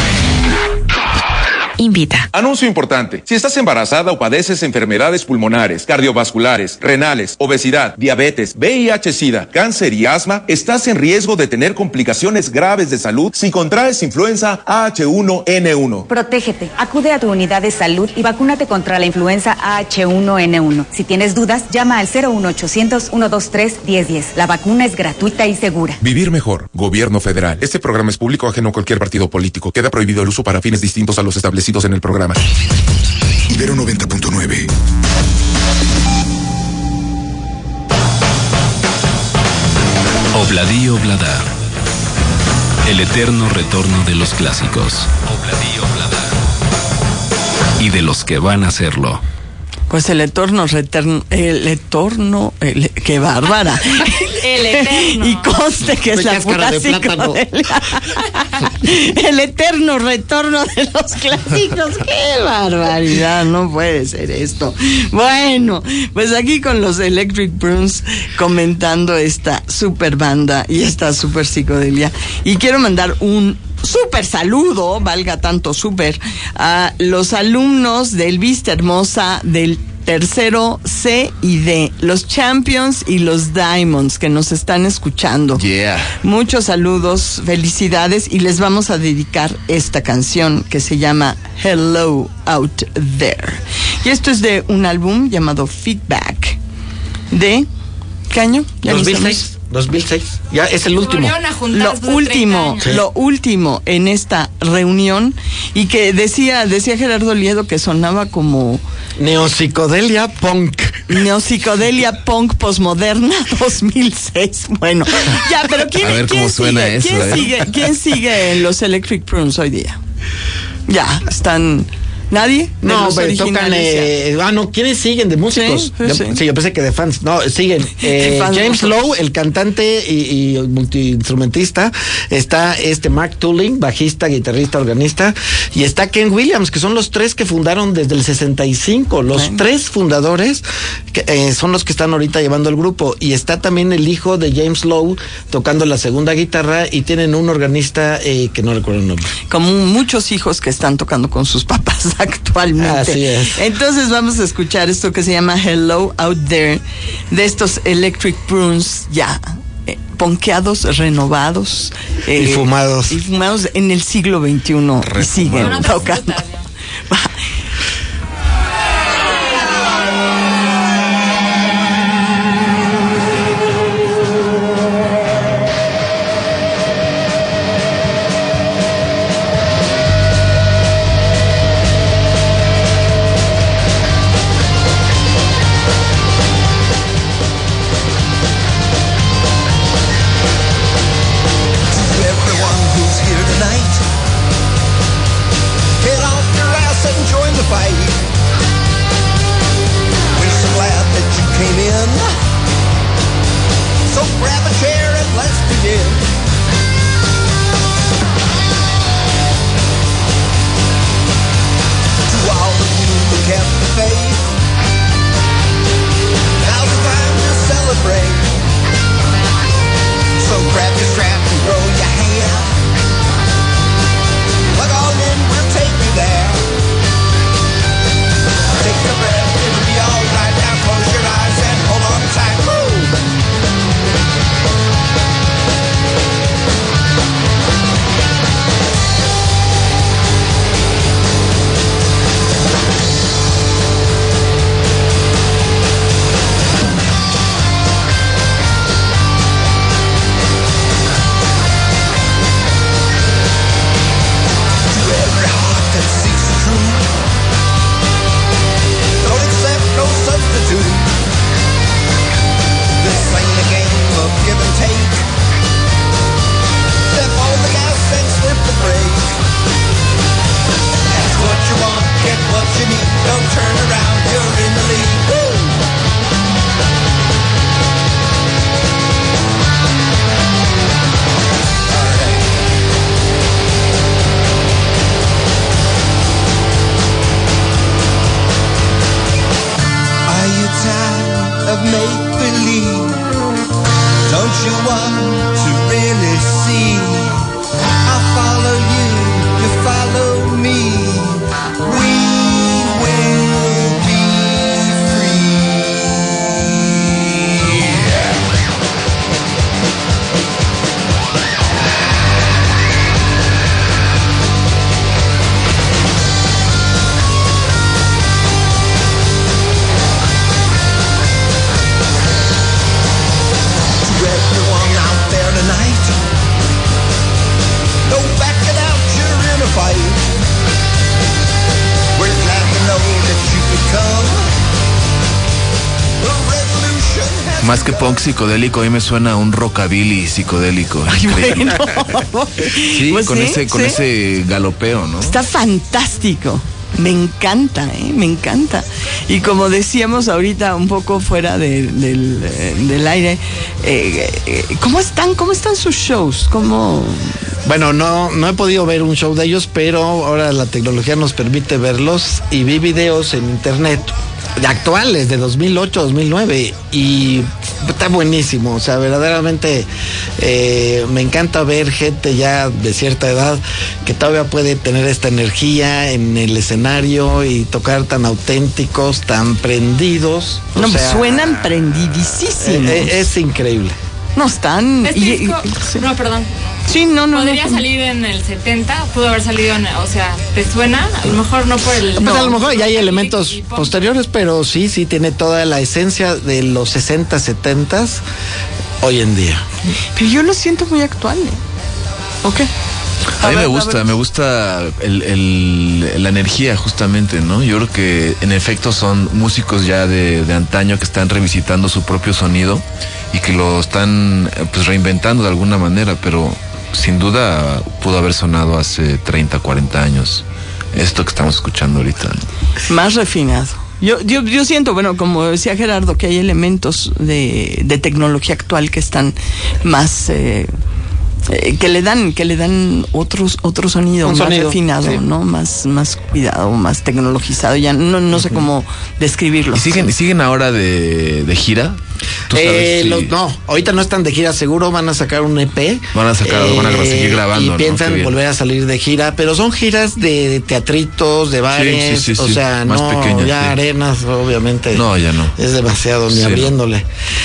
Invita. Anuncio importante. Si estás embarazada o padeces enfermedades pulmonares, cardiovasculares, renales, obesidad, diabetes, V I H, SIDA, cáncer y asma, estás en riesgo de tener complicaciones graves de salud si contraes influenza A H uno N uno. Protégete. Acude a tu unidad de salud y vacúnate contra la influenza A H uno N uno. Si tienes dudas, llama al cero uno ochocientos, uno dos tres, diez diez. La vacuna es gratuita y segura. Vivir mejor. Gobierno Federal. Este programa es público ajeno a cualquier partido político. Queda prohibido el uso para fines distintos a los establecidos en el programa. Ibero noventa punto nueve. Obladí Oblada. El eterno retorno de los clásicos. Obladí Oblada. Y de los que van a hacerlo. Pues el eterno retorno, el eterno, el, qué bárbara. El eterno. Y conste que es la pura psicodelia. El eterno retorno de los clásicos. Qué barbaridad, no puede ser esto. Bueno, pues aquí con los Electric Prunes comentando esta super banda y esta super psicodelia. Y quiero mandar un súper saludo, valga tanto súper, a los alumnos del Vista Hermosa del tercero C y D, los Champions y los Diamonds que nos están escuchando. Yeah. Muchos saludos, felicidades y les vamos a dedicar esta canción que se llama Hello Out There. Y esto es de un álbum llamado Feedback de ¿qué año? dos mil seis. dos mil seis. Ya es el último. Lo último, sí. lo último en esta reunión y que decía, decía Gerardo Liedo que sonaba como neopsicodelia punk. Neopsicodelia punk posmoderna dos mil seis. Bueno, ya, pero ¿quién, a ver ¿quién cómo suena sigue? eso, ¿Quién eh? sigue? ¿Quién sigue en los Electric Prunes hoy día? Ya, están. ¿Nadie? No, pero tocan. Eh, ah, no, ¿quiénes siguen de músicos? Sí, de, sí. sí, yo pensé que de fans. No, siguen. Eh, James Lowe, el cantante y, y multiinstrumentista. Está este Mark Tulling, bajista, guitarrista, organista. Y está Ken Williams, que son los tres que fundaron desde el sesenta y cinco. Los bueno. tres fundadores que, eh, son los que están ahorita llevando el grupo. Y está también el hijo de James Lowe tocando la segunda guitarra. Y tienen un organista eh, que no recuerdo el nombre. Como muchos hijos que están tocando con sus papás actualmente. Así es. Entonces vamos a escuchar esto que se llama Hello Out There de estos Electric Prunes ya eh, ponqueados, renovados eh, y fumados y fumados en el siglo veintiuno y siguen tocando. que punk psicodélico a mí me suena a un rockabilly psicodélico. Ay, bueno. Sí, Pues con sí, ese, con sí. ese galopeo, ¿no? Está fantástico. Me encanta, ¿eh? Me encanta. Y como decíamos ahorita, un poco fuera de- del, eh, del aire, eh, eh, ¿cómo están? ¿Cómo están sus shows? ¿Cómo...? Bueno, no, no he podido ver un show de ellos, pero ahora la tecnología nos permite verlos y vi videos en internet de actuales, de dos mil ocho, dos mil nueve, y está buenísimo. O sea, verdaderamente eh, me encanta ver gente ya de cierta edad que todavía puede tener esta energía en el escenario y tocar tan auténticos, tan prendidos. O No, sea, suenan prendidísimos. eh, es increíble. No están... Este y- disco, sí. no, perdón. Sí, no, no. Podría no. salir en el setenta, pudo haber salido en, o sea, ¿te suena? A lo mejor no por el... Pues no, a lo mejor ya hay y- elementos y pop. posteriores, pero sí, sí tiene toda la esencia de los sesenta, setenta hoy en día. Pero yo lo siento muy actual. ¿eh? ¿Ok? A mí ver, me a gusta, ver. me gusta el, el- la energía justamente, ¿no? Yo creo que en efecto son músicos ya de, de antaño que están revisitando su propio sonido y que lo están eh, pues reinventando de alguna manera, pero sin duda pudo haber sonado hace treinta, cuarenta años esto que estamos escuchando ahorita, ¿no? Más refinado. Yo, yo, yo siento, bueno, como decía Gerardo, que hay elementos de, de tecnología actual que están más... eh, eh, que le dan que le dan otros otro sonido Un más sonido, refinado, sí. ¿no? Más más cuidado, más tecnologizado. Ya no no sé cómo describirlo. ¿Y siguen, siguen ahora de, de gira? ¿Tú sabes Eh, si- los- no, ahorita no están de gira, seguro van a sacar un E P. Van a sacar, van a seguir grabando, Y ¿no? piensan Qué bien. volver a salir de gira, pero son giras de, de teatritos, de bares, sí, sí, o sí, sea, más no, pequeñas, ya sí. arenas, obviamente. No, ya no. Es demasiado, ni Sí, no. abriéndole.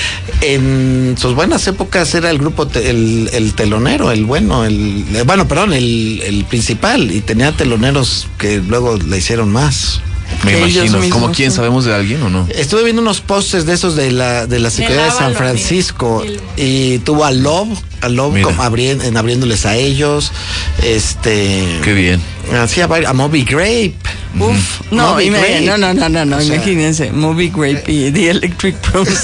En sus buenas épocas era el grupo, te- el, el telonero, el bueno, el, eh, bueno, perdón, el, el principal, y tenía teloneros que luego le hicieron más. Me que ellos imagino. mismos, ¿Como quién? sí. ¿Sabemos de alguien o no? Estuve viendo unos pósters de esos de la de la Secretaría de San Ávalo, Francisco y y tuvo a Love, a Love Mira. como abrien- en abriéndoles a ellos, este, Qué bien. así a, vari- a Moby Grape. Uf, no, Moby ima- Grape. no, no, no, no, no, O sea, imagínense, Moby Grape y The Electric Prunes.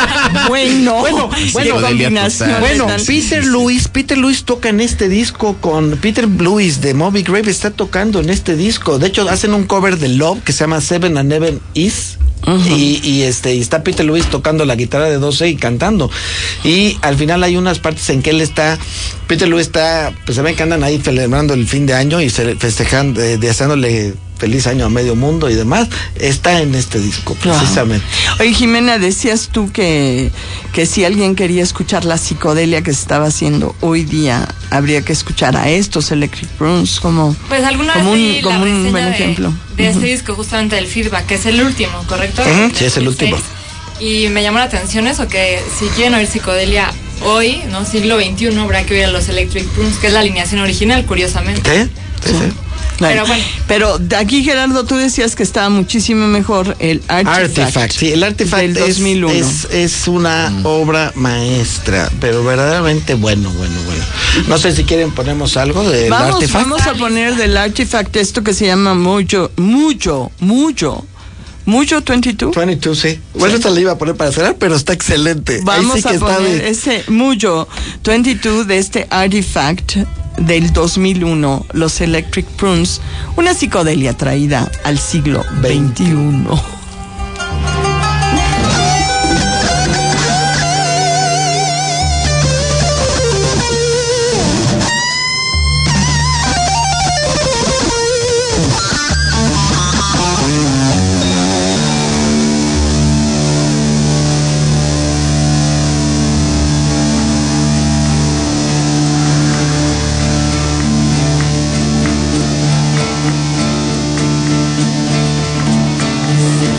bueno, Bueno, qué bueno, combinación total. Bueno, tan- Peter Lewis, Peter Lewis toca en este disco con Peter Lewis de Moby Grape, está tocando en este disco. De hecho, hacen un cover de Love que se llama Seven and Even Is. y, y este y está Peter Lewis tocando la guitarra de doce y cantando. Y al final hay unas partes en que él está, Peter Lewis está, pues se ven que andan ahí celebrando el fin de año y se festejando, eh, deseándole feliz año a medio mundo y demás. Está en este disco, precisamente. Oye, Jimena, decías tú que, que si alguien quería escuchar la psicodelia que se estaba haciendo hoy día, habría que escuchar a estos Electric Prunes como, Pues alguna como vez un, vi como la un reseña buen de, ejemplo. de Ujú. este disco, justamente del Feedback, que es el último, ¿correcto? Ujú, sí, es el último. Y me llamó la atención eso, que si quieren oír psicodelia hoy, ¿no? Siglo veintiuno, habrá que oír a los Electric Prunes, que es la alineación original, curiosamente. ¿Qué? Sí, sí. Pero bueno. Pero de aquí, Gerardo, tú decías que estaba muchísimo mejor el Artifact. Artifact, sí, el Artifact del es, dos mil uno. es, es una obra maestra, pero verdaderamente bueno, bueno, bueno. No sé si quieren ponemos algo del Vamos, Artifact. vamos a poner del Artifact esto que se llama mucho, mucho, mucho, mucho veintidós. veintidós, sí. Bueno, esta la iba a poner para cerrar, pero está excelente. Vamos Ahí sí a que está poner de- ese mucho veintidós de este Artifact del dos mil uno, los Electric Prunes, una psicodelia traída al siglo veintiuno. Thank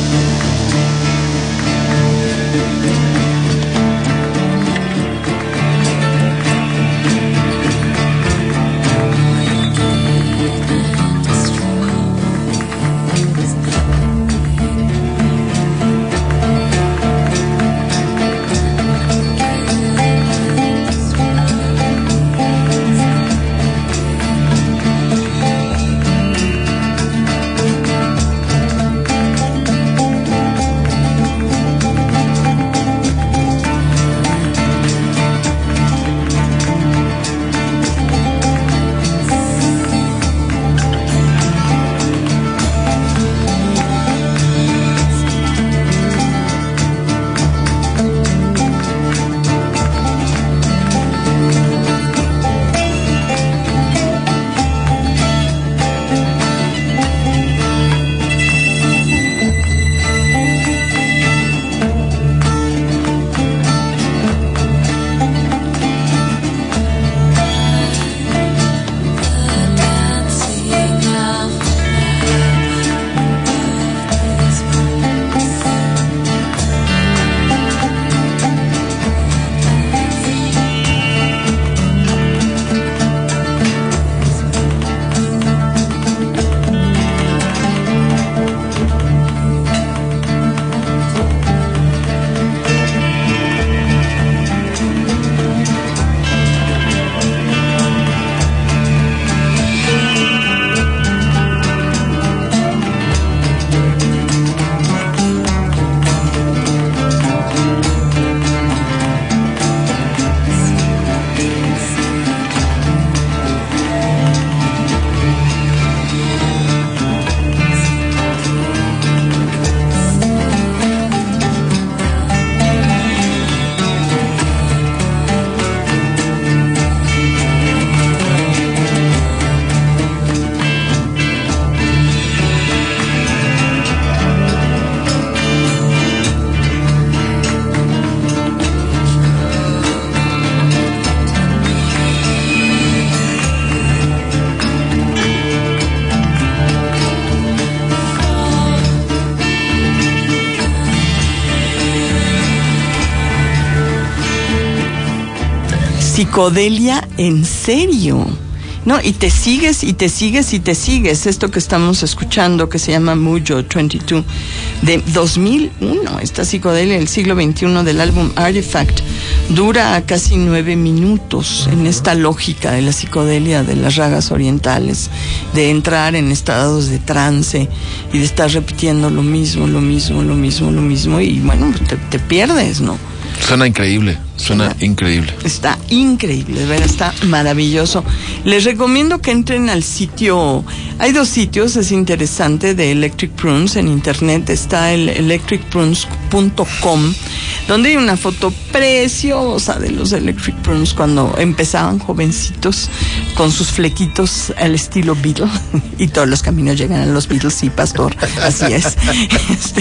psicodelia en serio. No, y te sigues y te sigues y te sigues. Esto que estamos escuchando, que se llama Mujo veintidós, de dos mil uno, esta psicodelia del siglo veintiuno del álbum Artifact, dura casi nueve minutos en esta lógica de la psicodelia de las ragas orientales, de entrar en estados de trance y de estar repitiendo lo mismo, lo mismo, lo mismo, lo mismo, y bueno, te, te pierdes, ¿no? Suena increíble, suena Está, increíble. Está increíble, de verdad, está maravilloso. Les recomiendo que entren al sitio, hay dos sitios, es interesante, de Electric Prunes en internet. Está el electric prunes punto com, donde hay una foto preciosa de los Electric Prunes cuando empezaban jovencitos, con sus flequitos al estilo Beatle, y todos los caminos llegan a los Beatles, sí, pastor, así es. Este,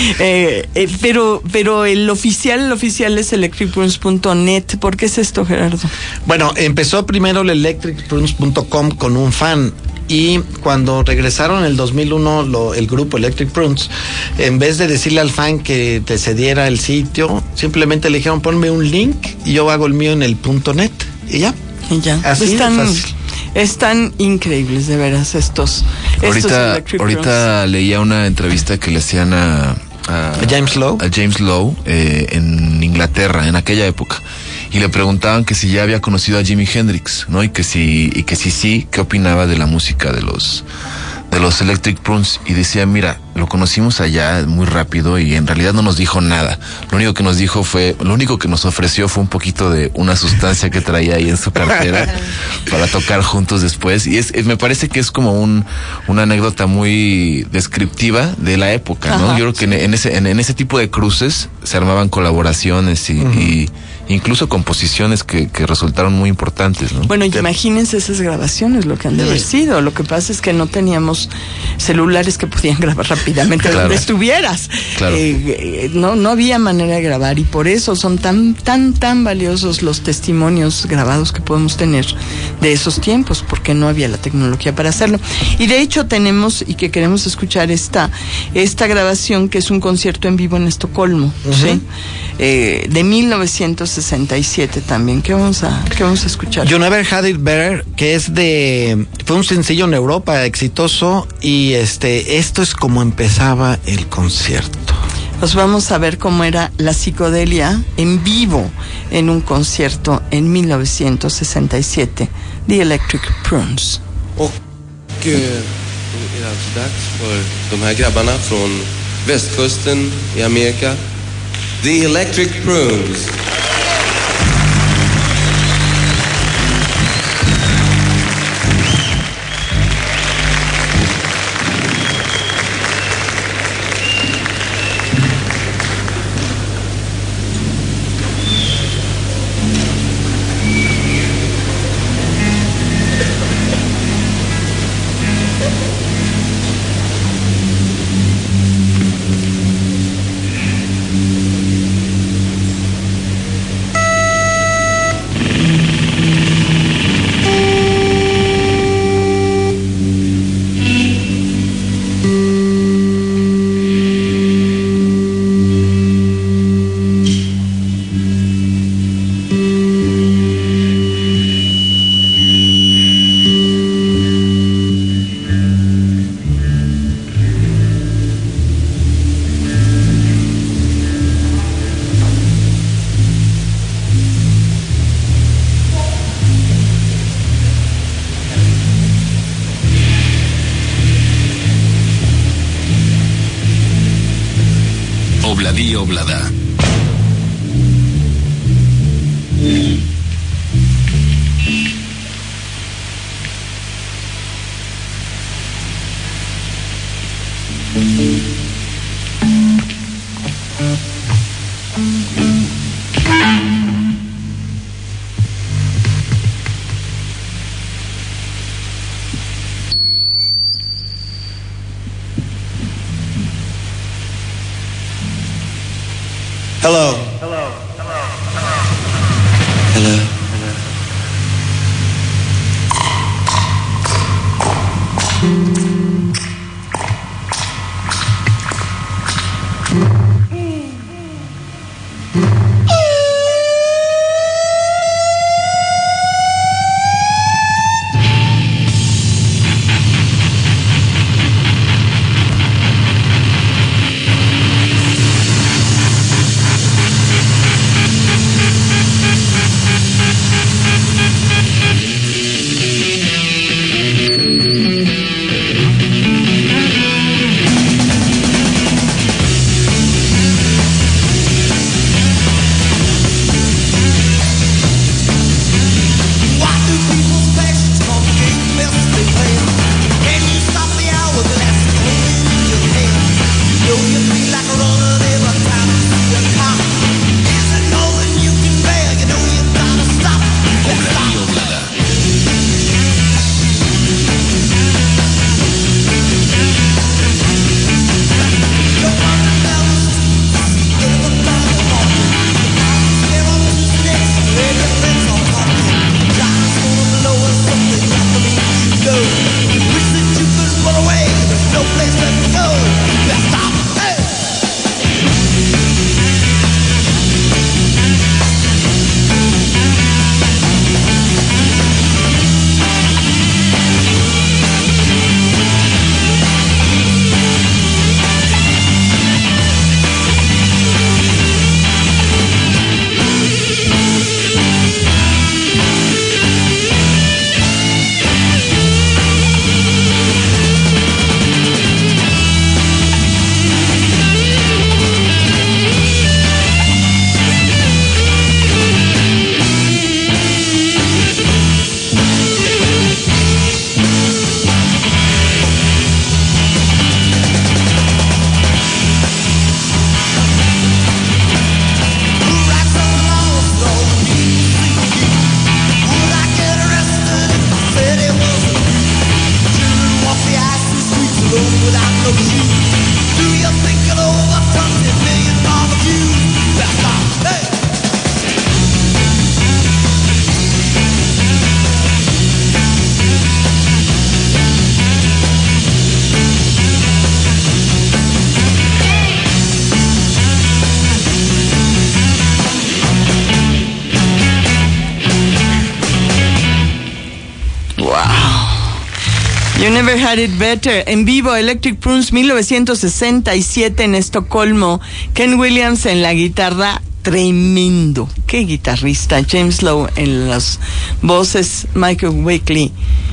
eh, eh, pero, pero el oficial, el oficial es electric prunes punto net. ¿Por qué es esto, Gerardo? Bueno, empezó primero el electric prunes punto com con un fan, y cuando regresaron en el dos mil uno lo, el grupo Electric Prunes, en vez de decirle al fan que te cediera el sitio, simplemente le dijeron ponme un link y yo hago el mío en el punto net, y ya. Y ya. Así están, de fácil. Están increíbles, de veras, estos. Ahorita, estos ahorita leía una entrevista que le hacían a, a, a James Lowe, a James Lowe eh, en Inglaterra, en aquella época. Y le preguntaban que si ya había conocido a Jimi Hendrix, ¿no? Y que si, y que si sí, ¿qué opinaba de la música de los, de los Electric Prunes? Y decía, mira, lo conocimos allá muy rápido y en realidad no nos dijo nada. Lo único que nos dijo fue, lo único que nos ofreció fue un poquito de una sustancia que traía ahí en su cartera para tocar juntos después. Y es, es me parece que es como un, una anécdota muy descriptiva de la época, ¿no? Ajá, Yo creo que sí. en, en ese, en, en ese tipo de cruces se armaban colaboraciones y, uh-huh. y incluso composiciones que, que resultaron muy importantes, ¿no? Bueno, y imagínense esas grabaciones, lo que han de haber sido. Lo que pasa es que no teníamos celulares que podían grabar rápidamente claro. donde estuvieras. Claro. Eh, eh, no, no había manera de grabar, y por eso son tan, tan, tan valiosos los testimonios grabados que podemos tener de esos tiempos, porque no había la tecnología para hacerlo. Y de hecho tenemos, y que queremos escuchar esta, esta grabación, que es un concierto en vivo en Estocolmo, uh-huh. ¿sí? Eh, de mil novecientos sesenta y siete también. ¿Qué vamos a, qué vamos a escuchar? You Never Had It Better, que es de, fue un sencillo en Europa exitoso, y este, esto es como empezaba el concierto. Pues vamos a ver cómo era la psicodelia en vivo en un concierto en mil novecientos sesenta y siete, The Electric Prunes. Och eh, är det alltså dags för de här grabbarna från västkusten i Amerika, The Electric Prunes. Obladí Oblada. Hello. Hello. Hello. Hello. without no shoes. Do you think it'll overcome the million dollar views? That's all. Hey! You Never Had It Better. En vivo, Electric Prunes, mil novecientos sesenta y siete en Estocolmo. Ken Williams en la guitarra, tremendo. Qué guitarrista. James Lowe en las voces, Michael Wakely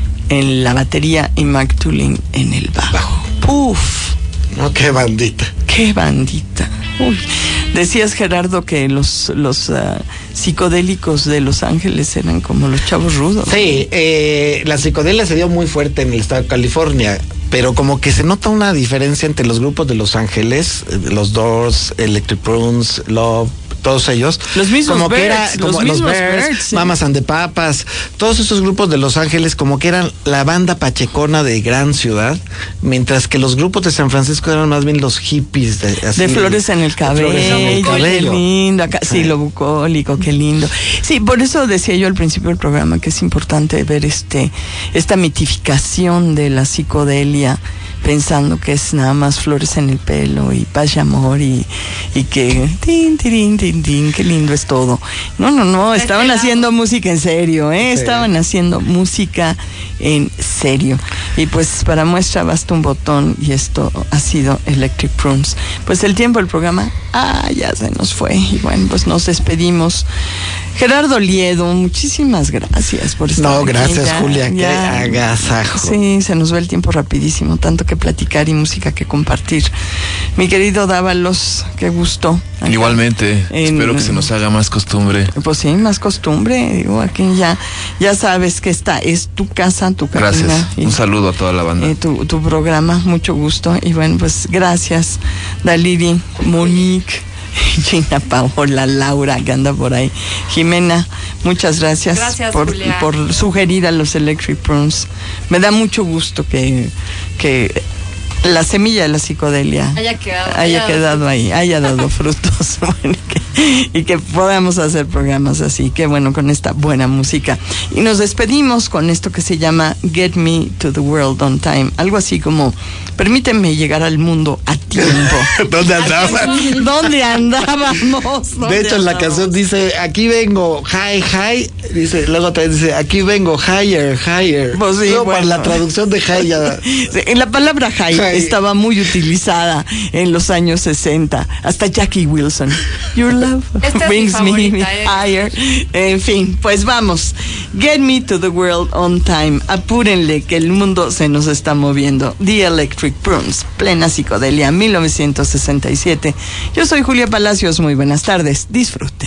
en la batería y Mark Tulin en el bajo. Uf. No, qué bandita. Qué bandita. Uy. Decías, Gerardo, que los los uh, psicodélicos de Los Ángeles eran como los chavos rudos. Sí, eh, la psicodelia se dio muy fuerte en el estado de California, pero como que se nota una diferencia entre los grupos de Los Ángeles, los Doors, Electric Prunes, Love, todos ellos. Los mismos como Birds, que era, como los los mismos Birds, Birds, sí. Mamas and the Papas, todos esos grupos de Los Ángeles como que eran la banda pachecona de gran ciudad, mientras que los grupos de San Francisco eran más bien los hippies de, así, de flores en el cabello, flores en el cabello. Qué lindo, acá, sí, lo bucólico, qué lindo. Sí, por eso decía yo al principio del programa que es importante ver este esta mitificación de la psicodelia, pensando que es nada más flores en el pelo y paz y amor y, y que tin, tirin, tin, tin, qué lindo es todo. No, no, no, estaban haciendo música en serio, ¿eh? Sí. Estaban haciendo música en serio. Y pues para muestra basta un botón y esto ha sido Electric Prunes. Pues el tiempo del programa, ah, ya se nos fue. Y bueno, pues nos despedimos. Gerardo Liedo, muchísimas gracias por estar No, aquí. gracias, Ya, Julia, qué ya. agasajo. Sí, se nos va el tiempo rapidísimo, tanto que platicar y música que compartir. Mi querido Dávalos, qué gusto. Acá. Igualmente, En- espero que se nos haga más costumbre. Pues sí, más costumbre, digo, aquí ya, ya sabes que esta es tu casa, tu cabina. Gracias. y, Un saludo a toda la banda. eh, tu, tu programa, mucho gusto. Y bueno, pues gracias, Daliri, Monique, Gina Paola, Laura, que anda por ahí. Jimena, muchas gracias, Gracias, por, Julia. por sugerir a los Electric Prunes. Me da mucho gusto que, que la semilla de la psicodelia Haya quedado, haya haya quedado dado ahí, haya dado frutos. Bueno, y, que, y que podamos hacer programas así. Qué bueno, con esta buena música. Y nos despedimos con esto que se llama Get Me to the World on Time. Algo así como, permíteme llegar al mundo a tiempo. ¿Dónde andaban? ¿Dónde andábamos? ¿Dónde De hecho, en la andábamos? canción dice, aquí vengo, hi, hi, dice, luego también dice, aquí vengo, higher, higher. Pues sí, Luego, bueno. para la traducción de hi ya... Sí, la palabra high High. estaba muy utilizada en los años sesenta, hasta Jackie Wilson. Your love Esta es brings mi me favorita, eh. higher. En fin, pues vamos. Get me to the world on time. Apúrenle que el mundo se nos está moviendo. The Electric Prunes, plena psicodelia, mil novecientos sesenta y siete. Yo soy Julia Palacios, muy buenas tardes. Disfruten.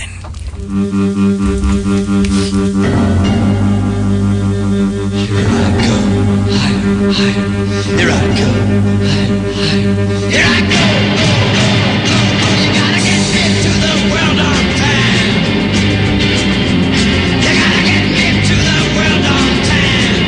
Here I go. Here I go. You gotta get me to the world on time. You gotta get me to the world on time.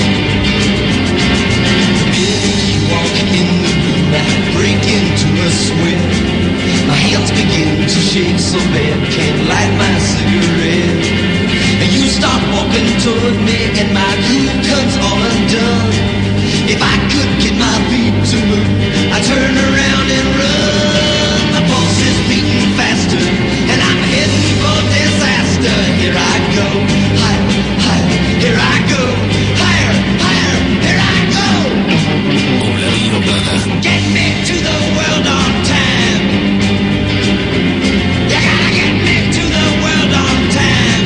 The minute you walk in the room, I break into a sweat. My hands begin to shake so bad, can't light my cigarette. And you start walking toward me, and my groove comes all undone. If I could get my feet to move, I'd turn around and run. My pulse is beating faster, and I'm heading for disaster. Here I go, higher, higher, here I go, higher, higher, here I go. Get me to the world on time. You gotta get me to the world on time.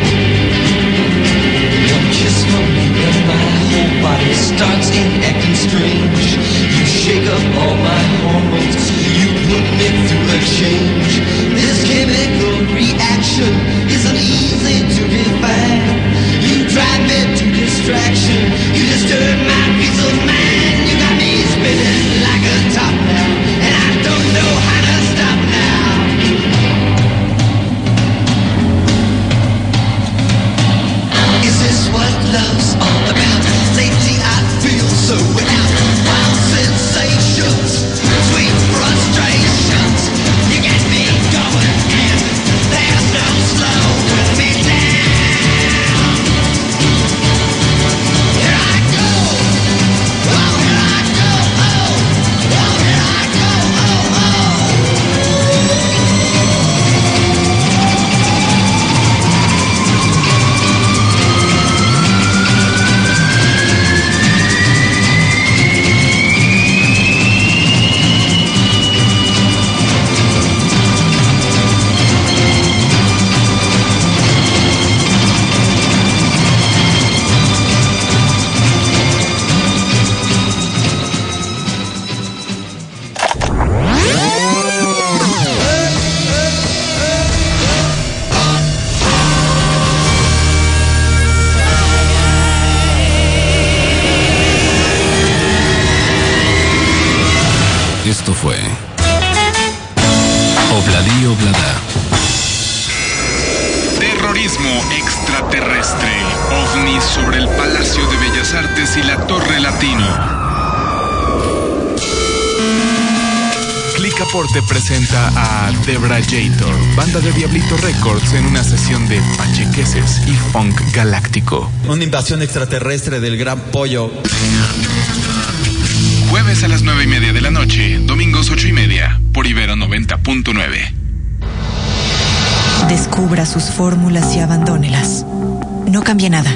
One kiss from you and my whole body starts in acting strange. You shake up all my hormones, you put me through a change. This chemical reaction isn't easy to define. You drive me to distraction, you disturb my peace of mind. You got me spinning like a top now, and I don't know how to stop now. Is this what love's all about? Safety, I feel so without wild sensation. Esto fue Obladi Oblada. Terrorismo extraterrestre. OVNIs sobre el Palacio de Bellas Artes y la Torre Latino. Clicaporte presenta a Debrayator, banda de Diablito Records, en una sesión de pachequeses y funk galáctico. Una invasión extraterrestre del Gran Pollo. Jueves a las nueve y media de la noche, domingos ocho y media, por Ibero noventa punto nueve. Descubra sus fórmulas y abandónelas. No cambie nada.